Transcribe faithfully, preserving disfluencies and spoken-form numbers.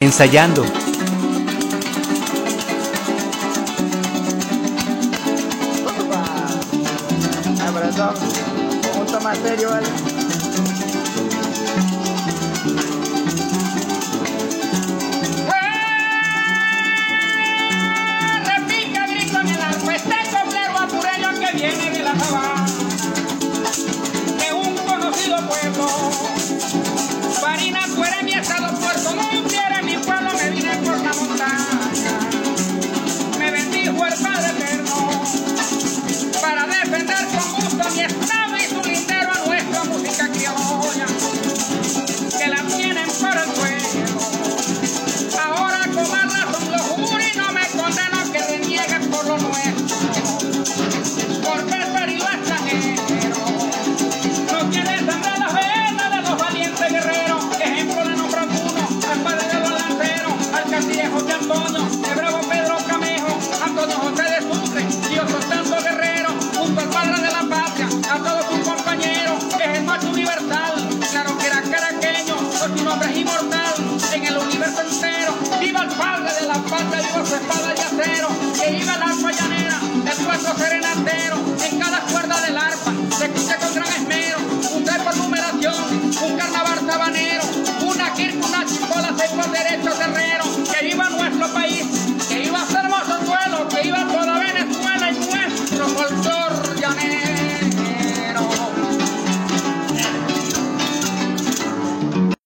ensayando. Un punto más serio, ¿vale? Repica grito en el arpa, este coplero apureño que viene de la sabana, de un conocido pueblo. Farina, tú eres mi estado, Puerto Montt eres mi pueblo, me vine por la montaña. Me bendijo el Padre Eterno para defender con gusto mi estado y su lindero a nuestra música criolla, que la tienen por el suelo. Ahora con más razón lo juro y no me condeno que reniegues por lo nuestro, porque el peligro extranjero no quiere sangrar las venas de los valientes guerreros. Ejemplo le nombro alguno, al padre de los lanceros, al canciller José Antonio, el bravo Pedro Camejo, Antonio José de Sucre y otros tantos guerreros, junto al padre de la patria, a todos sus compañeros, es el macho universal, claro que era caraqueño, por su nombre es inmortal, en el universo entero. Viva el padre de la patria, viva su espada de acero, que viva la guayanera, el pueblo serenatero.